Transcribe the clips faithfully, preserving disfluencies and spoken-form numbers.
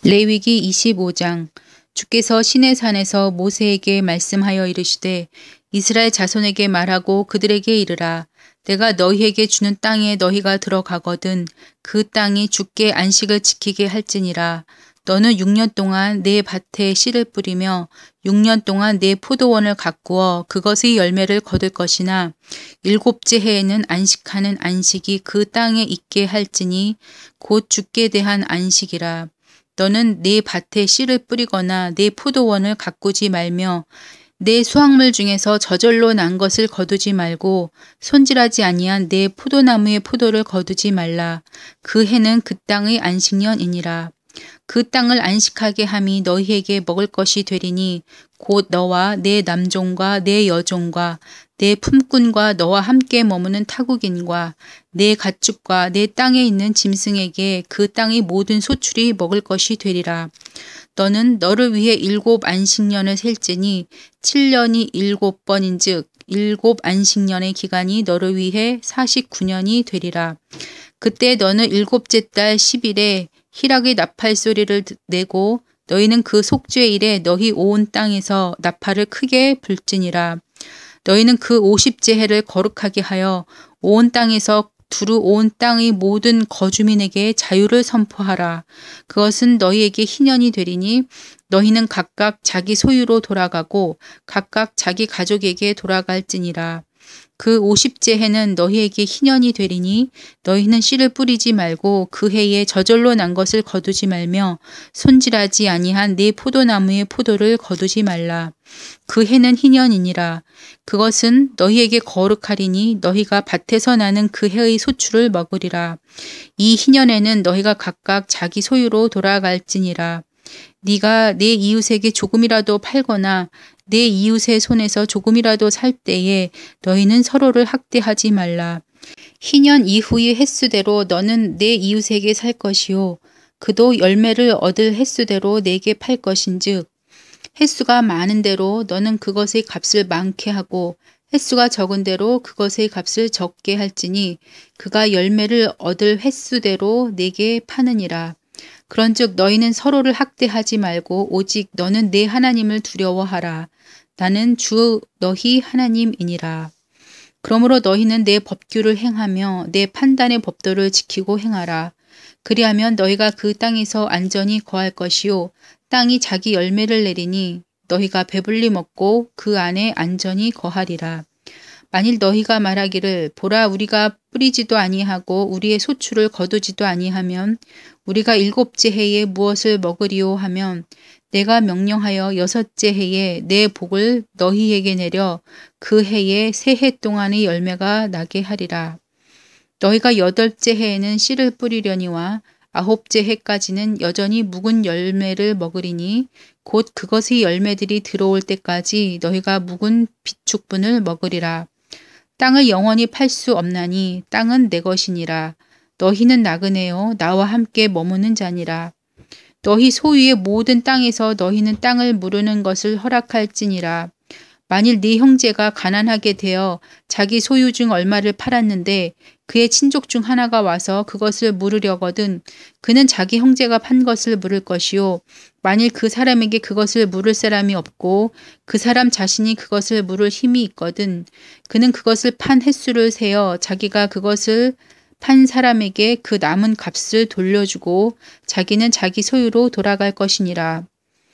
레위기 이십오 장. 주께서 시내산에서 모세에게 말씀하여 이르시되 이스라엘 자손에게 말하고 그들에게 이르라. 내가 너희에게 주는 땅에 너희가 들어가거든 그 땅이 주께 안식을 지키게 할지니라. 너는 육 년 동안 내 밭에 씨를 뿌리며 육 년 동안 내 포도원을 가꾸어 그것의 열매를 거둘 것이나 일곱째 해에는 안식하는 안식이 그 땅에 있게 할지니 곧 주께 대한 안식이라. 너는 내 밭에 씨를 뿌리거나 내 포도원을 가꾸지 말며 내 수확물 중에서 저절로 난 것을 거두지 말고 손질하지 아니한 내 포도나무의 포도를 거두지 말라. 그 해는 그 땅의 안식년이니라. 그 땅을 안식하게 함이 너희에게 먹을 것이 되리니 곧 너와 내 남종과 내 여종과 내 품꾼과 너와 함께 머무는 타국인과 내 가축과 내 땅에 있는 짐승에게 그 땅의 모든 소출이 먹을 것이 되리라. 너는 너를 위해 일곱 안식년을 셀지니 칠 년이 일곱 번인즉 일곱 안식년의 기간이 너를 위해 사십구 년이 되리라. 그때 너는 일곱째 달 십 일에 희락의 나팔 소리를 내고 너희는 그 속죄일에 너희 온 땅에서 나팔을 크게 불지니라. 너희는 그 오십째 해를 거룩하게 하여 온 땅에서 두루 온 땅의 모든 거주민에게 자유를 선포하라. 그것은 너희에게 희년이 되리니 너희는 각각 자기 소유로 돌아가고 각각 자기 가족에게 돌아갈지니라. 그 오십째 해는 너희에게 희년이 되리니 너희는 씨를 뿌리지 말고 그 해에 저절로 난 것을 거두지 말며 손질하지 아니한 네 포도나무의 포도를 거두지 말라. 그 해는 희년이니라. 그것은 너희에게 거룩하리니 너희가 밭에서 나는 그 해의 소출을 먹으리라. 이 희년에는 너희가 각각 자기 소유로 돌아갈지니라. 네가 내 이웃에게 조금이라도 팔거나 내 이웃의 손에서 조금이라도 살 때에 너희는 서로를 학대하지 말라. 희년 이후의 횟수대로 너는 내 이웃에게 살 것이요 그도 열매를 얻을 횟수대로 내게 팔 것인즉 횟수가 많은 대로 너는 그것의 값을 많게 하고 횟수가 적은 대로 그것의 값을 적게 할지니 그가 열매를 얻을 횟수대로 내게 파느니라. 그런즉 너희는 서로를 학대하지 말고 오직 너는 내 하나님을 두려워하라. 나는 주 너희 하나님이니라. 그러므로 너희는 내 법규를 행하며 내 판단의 법도를 지키고 행하라. 그리하면 너희가 그 땅에서 안전히 거할 것이요 땅이 자기 열매를 내리니 너희가 배불리 먹고 그 안에 안전히 거하리라. 만일 너희가 말하기를 보라 우리가 뿌리지도 아니하고 우리의 소출을 거두지도 아니하면 우리가 일곱째 해에 무엇을 먹으리요 하면 내가 명령하여 여섯째 해에 내 복을 너희에게 내려 그 해에 세 해 동안의 열매가 나게 하리라. 너희가 여덟째 해에는 씨를 뿌리려니와 아홉째 해까지는 여전히 묵은 열매를 먹으리니 곧 그것의 열매들이 들어올 때까지 너희가 묵은 비축분을 먹으리라. 땅을 영원히 팔 수 없나니 땅은 내 것이니라. 너희는 나그네요 나와 함께 머무는 자니라. 너희 소유의 모든 땅에서 너희는 땅을 무르는 것을 허락할지니라. 만일 네 형제가 가난하게 되어 자기 소유 중 얼마를 팔았는데 그의 친족 중 하나가 와서 그것을 물으려거든 그는 자기 형제가 판 것을 물을 것이요 만일 그 사람에게 그것을 물을 사람이 없고 그 사람 자신이 그것을 물을 힘이 있거든 그는 그것을 판 횟수를 세어 자기가 그것을 판 사람에게 그 남은 값을 돌려주고 자기는 자기 소유로 돌아갈 것이니라.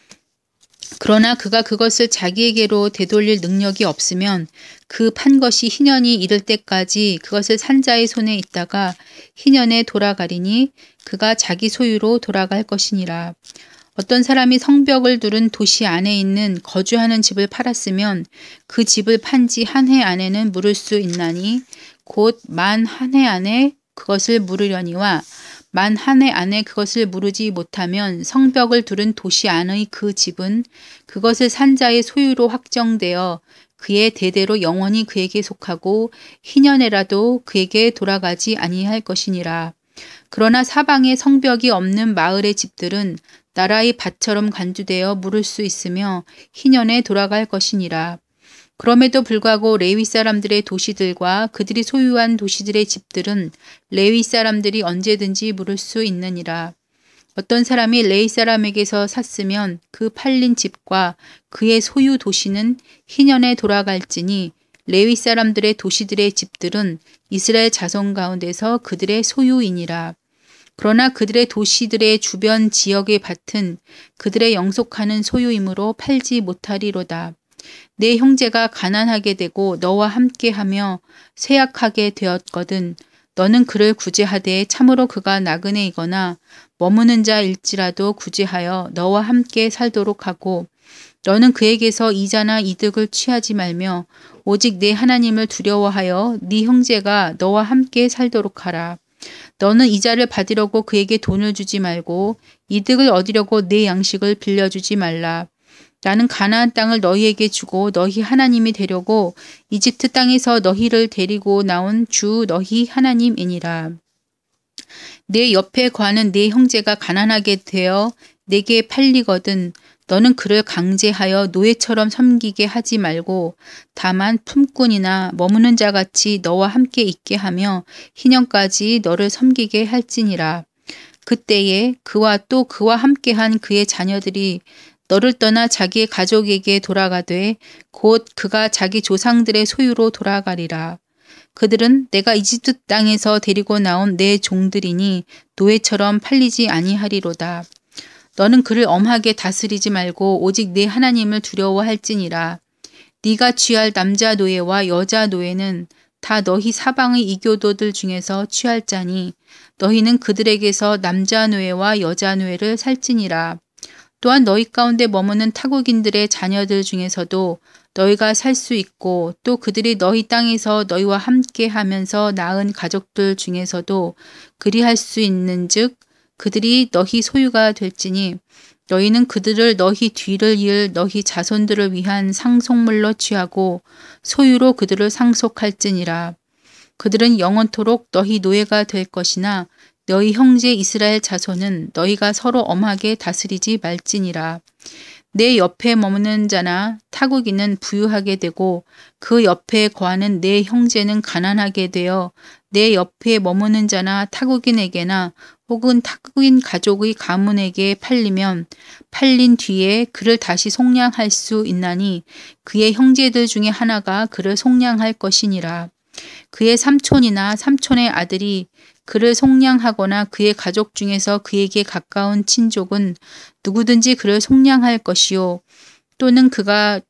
그러나 그가 그것을 자기에게로 되돌릴 능력이 없으면 그 판 것이 희년이 이를 때까지 그것을 산 자의 손에 있다가 희년에 돌아가리니 그가 자기 소유로 돌아갈 것이니라. 어떤 사람이 성벽을 두른 도시 안에 있는 거주하는 집을 팔았으면 그 집을 판 지 한 해 안에는 물을 수 있나니 곧 만 한 해 안에 그것을 물으려니와 만 한 해 안에 그것을 무르지 못하면 성벽을 두른 도시 안의 그 집은 그것을 산 자의 소유로 확정되어 그의 대대로 영원히 그에게 속하고 희년에라도 그에게 돌아가지 아니할 것이니라. 그러나 사방에 성벽이 없는 마을의 집들은 나라의 밭처럼 간주되어 물을 수 있으며 희년에 돌아갈 것이니라. 그럼에도 불구하고 레위 사람들의 도시들과 그들이 소유한 도시들의 집들은 레위 사람들이 언제든지 물을 수 있느니라. 어떤 사람이 레위 사람에게서 샀으면 그 팔린 집과 그의 소유 도시는 희년에 돌아갈지니 레위 사람들의 도시들의 집들은 이스라엘 자손 가운데서 그들의 소유이니라. 그러나 그들의 도시들의 주변 지역의 밭은 그들의 영속하는 소유이므로 팔지 못하리로다. 내 형제가 가난하게 되고 너와 함께하며 쇠약하게 되었거든 너는 그를 구제하되 참으로 그가 나그네이거나 머무는 자일지라도 구제하여 너와 함께 살도록 하고 너는 그에게서 이자나 이득을 취하지 말며 오직 내 하나님을 두려워하여 네 형제가 너와 함께 살도록 하라. 너는 이자를 받으려고 그에게 돈을 주지 말고 이득을 얻으려고 내 양식을 빌려주지 말라. 나는 가나안 땅을 너희에게 주고 너희 하나님이 되려고 이집트 땅에서 너희를 데리고 나온 주 너희 하나님이니라. 내 옆에 거하는 네 형제가 가난하게 되어 내게 팔리거든 너는 그를 강제하여 노예처럼 섬기게 하지 말고 다만 품꾼이나 머무는 자같이 너와 함께 있게 하며 희년까지 너를 섬기게 할지니라. 그때에 그와 또 그와 함께한 그의 자녀들이 너를 떠나 자기의 가족에게 돌아가되 곧 그가 자기 조상들의 소유로 돌아가리라. 그들은 내가 이집트 땅에서 데리고 나온 내 종들이니 노예처럼 팔리지 아니하리로다. 너는 그를 엄하게 다스리지 말고 오직 내 하나님을 두려워할지니라. 네가 취할 남자 노예와 여자 노예는 다 너희 사방의 이교도들 중에서 취할 자니 너희는 그들에게서 남자 노예와 여자 노예를 살지니라. 또한 너희 가운데 머무는 타국인들의 자녀들 중에서도 너희가 살 수 있고 또 그들이 너희 땅에서 너희와 함께 하면서 낳은 가족들 중에서도 그리할 수 있는즉 그들이 너희 소유가 될지니 너희는 그들을 너희 뒤를 이을 너희 자손들을 위한 상속물로 취하고 소유로 그들을 상속할지니라. 그들은 영원토록 너희 노예가 될 것이나 너희 형제 이스라엘 자손은 너희가 서로 엄하게 다스리지 말지니라. 내 옆에 머무는 자나 타국인은 부유하게 되고 그 옆에 거하는 내 형제는 가난하게 되어 내 옆에 머무는 자나 타국인에게나 혹은 타국인 가족의 가문에게 팔리면 팔린 뒤에 그를 다시 속량할 수 있나니 그의 형제들 중에 하나가 그를 속량할 것이니라. 그의 삼촌이나 삼촌의 아들이 그를 속량하거나 그의 가족 중에서 그에게 가까운 친족은 누구든지 그를 속량할 것이요. 또는 그가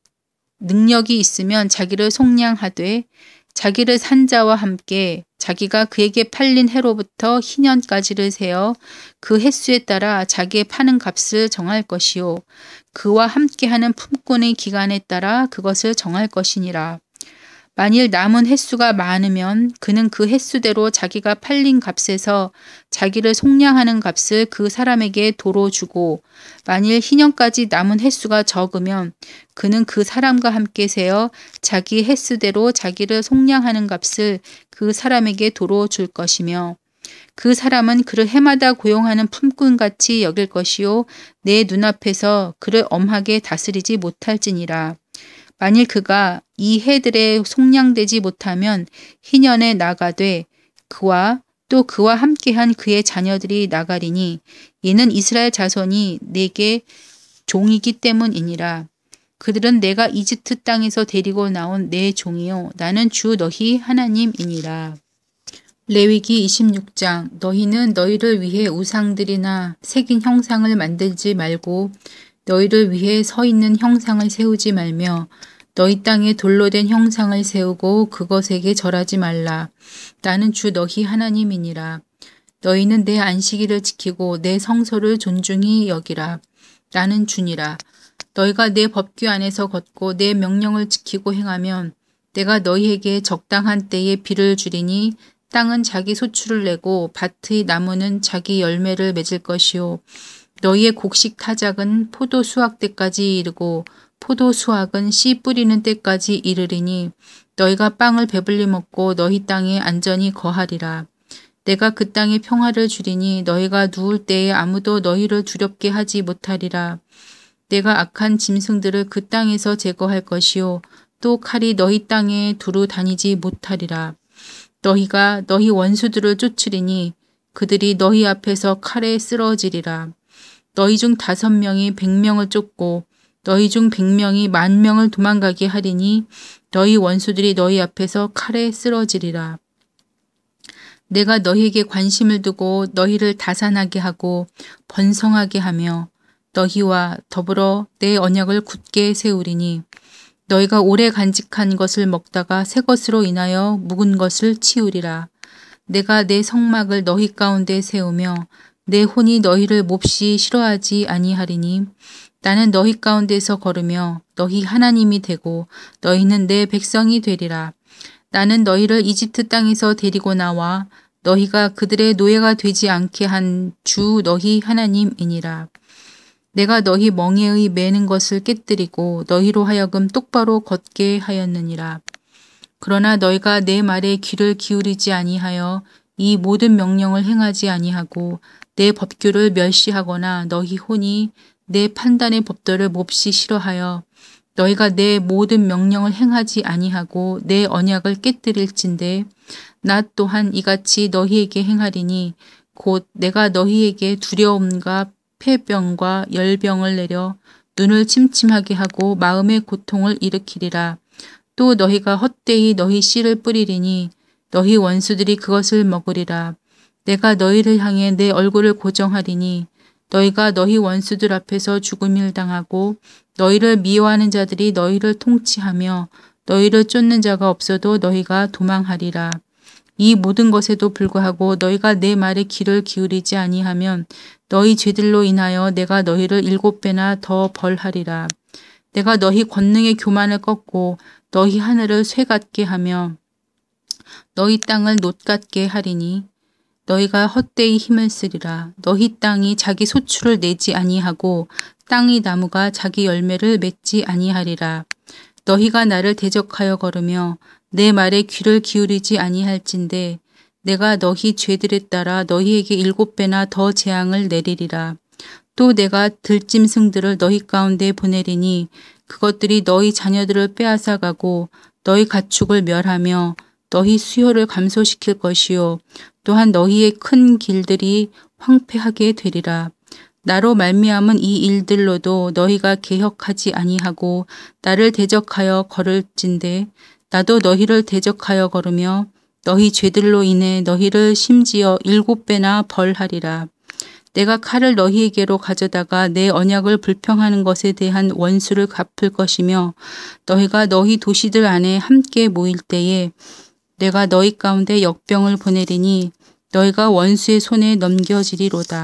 능력이 있으면 자기를 속량하되 자기를 산 자와 함께 자기가 그에게 팔린 해로부터 희년까지를 세어 그 횟수에 따라 자기의 파는 값을 정할 것이요. 그와 함께하는 품꾼의 기간에 따라 그것을 정할 것이니라. 만일 남은 횟수가 많으면 그는 그 횟수대로 자기가 팔린 값에서 자기를 속량하는 값을 그 사람에게 도로 주고 만일 희년까지 남은 횟수가 적으면 그는 그 사람과 함께 세어 자기 횟수대로 자기를 속량하는 값을 그 사람에게 도로 줄 것이며 그 사람은 그를 해마다 고용하는 품꾼같이 여길 것이요 내 눈앞에서 그를 엄하게 다스리지 못할지니라. 만일 그가 이 해들에 속량되지 못하면 희년에 나가되 그와 또 그와 함께한 그의 자녀들이 나가리니 이는 이스라엘 자손이 내게 종이기 때문이니라. 그들은 내가 이집트 땅에서 데리고 나온 내 종이요 나는 주 너희 하나님이니라. 레위기 이십육 장 너희는 너희를 위해 우상들이나 새긴 형상을 만들지 말고 너희를 위해 서 있는 형상을 세우지 말며 너희 땅에 돌로 된 형상을 세우고 그것에게 절하지 말라. 나는 주 너희 하나님이니라. 너희는 내 안식일을 지키고 내 성소를 존중히 여기라. 나는 주니라. 너희가 내 법규 안에서 걷고 내 명령을 지키고 행하면 내가 너희에게 적당한 때에 비를 주리니 땅은 자기 소출을 내고 밭의 나무는 자기 열매를 맺을 것이요. 너희의 곡식 타작은 포도 수확 때까지 이르고 포도 수확은 씨 뿌리는 때까지 이르리니 너희가 빵을 배불리 먹고 너희 땅에 안전히 거하리라. 내가 그 땅에 평화를 주리니 너희가 누울 때에 아무도 너희를 두렵게 하지 못하리라. 내가 악한 짐승들을 그 땅에서 제거할 것이요 또 칼이 너희 땅에 두루 다니지 못하리라. 너희가 너희 원수들을 쫓으리니 그들이 너희 앞에서 칼에 쓰러지리라. 너희 중 다섯 명이 백 명을 쫓고 너희 중 백 명이 만 명을 도망가게 하리니 너희 원수들이 너희 앞에서 칼에 쓰러지리라. 내가 너희에게 관심을 두고 너희를 다산하게 하고 번성하게 하며 너희와 더불어 내 언약을 굳게 세우리니 너희가 오래 간직한 것을 먹다가 새 것으로 인하여 묵은 것을 치우리라. 내가 내 성막을 너희 가운데 세우며 내 혼이 너희를 몹시 싫어하지 아니하리니 나는 너희 가운데서 걸으며 너희 하나님이 되고 너희는 내 백성이 되리라. 나는 너희를 이집트 땅에서 데리고 나와 너희가 그들의 노예가 되지 않게 한 주 너희 하나님이니라. 내가 너희 멍에의 매는 것을 깨뜨리고 너희로 하여금 똑바로 걷게 하였느니라. 그러나 너희가 내 말에 귀를 기울이지 아니하여 이 모든 명령을 행하지 아니하고 내 법규를 멸시하거나 너희 혼이 내 판단의 법도를 몹시 싫어하여 너희가 내 모든 명령을 행하지 아니하고 내 언약을 깨뜨릴진대 나 또한 이같이 너희에게 행하리니 곧 내가 너희에게 두려움과 폐병과 열병을 내려 눈을 침침하게 하고 마음의 고통을 일으키리라. 또 너희가 헛되이 너희 씨를 뿌리리니 너희 원수들이 그것을 먹으리라. 내가 너희를 향해 내 얼굴을 고정하리니 너희가 너희 원수들 앞에서 죽음을 당하고 너희를 미워하는 자들이 너희를 통치하며 너희를 쫓는 자가 없어도 너희가 도망하리라. 이 모든 것에도 불구하고 너희가 내 말에 귀를 기울이지 아니하면 너희 죄들로 인하여 내가 너희를 일곱 배나 더 벌하리라. 내가 너희 권능의 교만을 꺾고 너희 하늘을 쇠 같게 하며 너희 땅을 놋 같게 하리니 너희가 헛되이 힘을 쓰리라. 너희 땅이 자기 소출을 내지 아니하고 땅의 나무가 자기 열매를 맺지 아니하리라. 너희가 나를 대적하여 걸으며 내 말에 귀를 기울이지 아니할진대 내가 너희 죄들에 따라 너희에게 일곱 배나 더 재앙을 내리리라. 또 내가 들짐승들을 너희 가운데 보내리니 그것들이 너희 자녀들을 빼앗아가고 너희 가축을 멸하며 너희 수요를 감소시킬 것이요 또한 너희의 큰 길들이 황폐하게 되리라. 나로 말미암은 이 일들로도 너희가 개혁하지 아니하고 나를 대적하여 걸을진대 나도 너희를 대적하여 걸으며 너희 죄들로 인해 너희를 심지어 일곱 배나 벌하리라. 내가 칼을 너희에게로 가져다가 내 언약을 불평하는 것에 대한 원수를 갚을 것이며 너희가 너희 도시들 안에 함께 모일 때에 내가 너희 가운데 역병을 보내리니 너희가 원수의 손에 넘겨지리로다.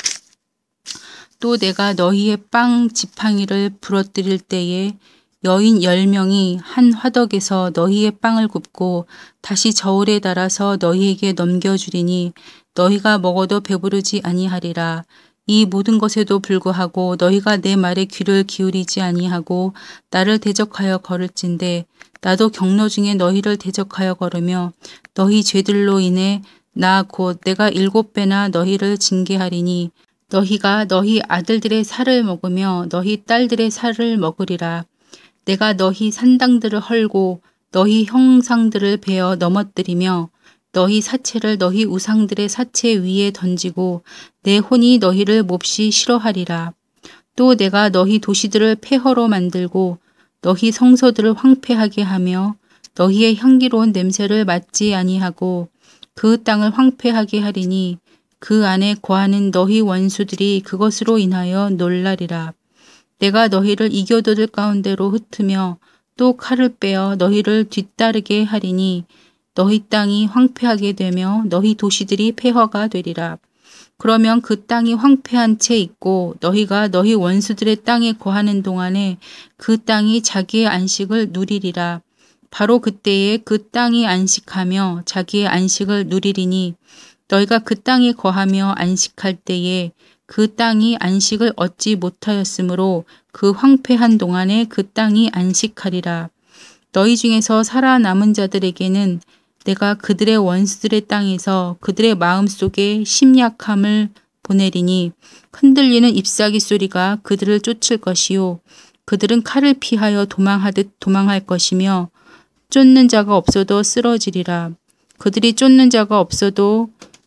또 내가 너희의 빵 지팡이를 부러뜨릴 때에 여인 열 명이 한 화덕에서 너희의 빵을 굽고 다시 저울에 달아서 너희에게 넘겨주리니 너희가 먹어도 배부르지 아니하리라. 이 모든 것에도 불구하고 너희가 내 말에 귀를 기울이지 아니하고 나를 대적하여 걸을진대 나도 경로 중에 너희를 대적하여 걸으며 너희 죄들로 인해 나 곧 내가 일곱 배나 너희를 징계하리니 너희가 너희 아들들의 살을 먹으며 너희 딸들의 살을 먹으리라. 내가 너희 산당들을 헐고 너희 형상들을 베어 넘어뜨리며 너희 사체를 너희 우상들의 사체 위에 던지고 내 혼이 너희를 몹시 싫어하리라. 또 내가 너희 도시들을 폐허로 만들고 너희 성소들을 황폐하게 하며 너희의 향기로운 냄새를 맡지 아니하고 그 땅을 황폐하게 하리니 그 안에 거하는 너희 원수들이 그것으로 인하여 놀라리라. 내가 너희를 이교도들 가운데로 흩으며 또 칼을 빼어 너희를 뒤따르게 하리니 너희 땅이 황폐하게 되며 너희 도시들이 폐허가 되리라. 그러면 그 땅이 황폐한 채 있고 너희가 너희 원수들의 땅에 거하는 동안에 그 땅이 자기의 안식을 누리리라. 바로 그때에 그 땅이 안식하며 자기의 안식을 누리리니 너희가 그 땅에 거하며 안식할 때에 그 땅이 안식을 얻지 못하였으므로 그 황폐한 동안에 그 땅이 안식하리라. 너희 중에서 살아남은 자들에게는 내가 그들의 원수들의 땅에서 그들의 마음속에 심약함을 보내리니 흔들리는 잎사귀 소리가 그들을 쫓을 것이요 그들은 칼을 피하여 도망하듯 도망할 것이며 쫓는 자가 없어도 쓰러지리라. 그들이 쫓는 자가 없어도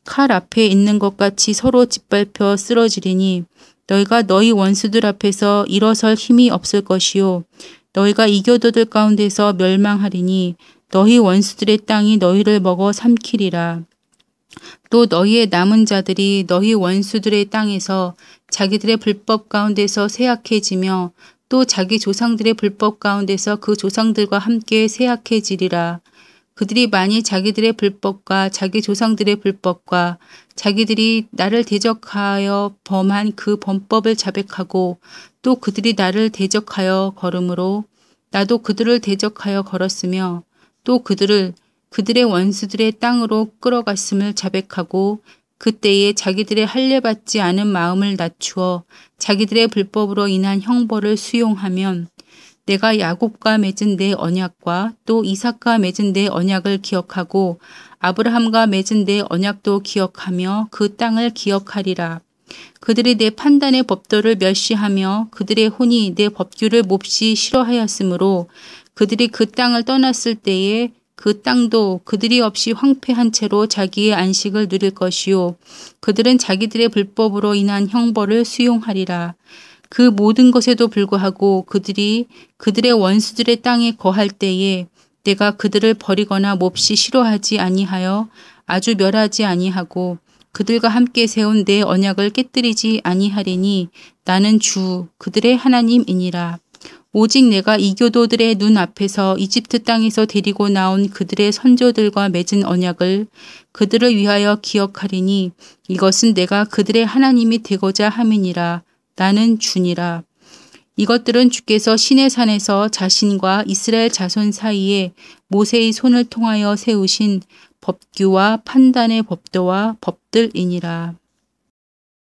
칼 앞에 있는 것 같이 서로 짓밟혀 쓰러지리니 너희가 너희 원수들 앞에서 일어설 힘이 없을 것이요 너희가 이교도들 가운데서 멸망하리니 너희 원수들의 땅이 너희를 먹어 삼키리라. 또 너희의 남은 자들이 너희 원수들의 땅에서 자기들의 불법 가운데서 쇠약해지며 또 자기 조상들의 불법 가운데서 그 조상들과 함께 쇠약해지리라. 그들이 만일 자기들의 불법과 자기 조상들의 불법과 자기들이 나를 대적하여 범한 그 범법을 자백하고 또 그들이 나를 대적하여 걸음으로 나도 그들을 대적하여 걸었으며 또 그들을 그들의 원수들의 땅으로 끌어갔음을 자백하고 그때에 자기들의 할례받지 않은 마음을 낮추어 자기들의 불법으로 인한 형벌을 수용하면 내가 야곱과 맺은 내 언약과 또 이삭과 맺은 내 언약을 기억하고 아브라함과 맺은 내 언약도 기억하며 그 땅을 기억하리라. 그들이 내 판단의 법도를 멸시하며 그들의 혼이 내 법규를 몹시 싫어하였으므로 그들이 그 땅을 떠났을 때에 그 땅도 그들이 없이 황폐한 채로 자기의 안식을 누릴 것이요 그들은 자기들의 불법으로 인한 형벌을 수용하리라. 그 모든 것에도 불구하고 그들이 그들의 원수들의 땅에 거할 때에 내가 그들을 버리거나 몹시 싫어하지 아니하여 아주 멸하지 아니하고 그들과 함께 세운 내 언약을 깨뜨리지 아니하리니 나는 주 그들의 하나님이니라. 오직 내가 이교도들의 눈 앞에서 이집트 땅에서 데리고 나온 그들의 선조들과 맺은 언약을 그들을 위하여 기억하리니 이것은 내가 그들의 하나님이 되고자 함이니라. 나는 주니라. 이것들은 주께서 시내산에서 자신과 이스라엘 자손 사이에 모세의 손을 통하여 세우신 법규와 판단의 법도와 법들이니라.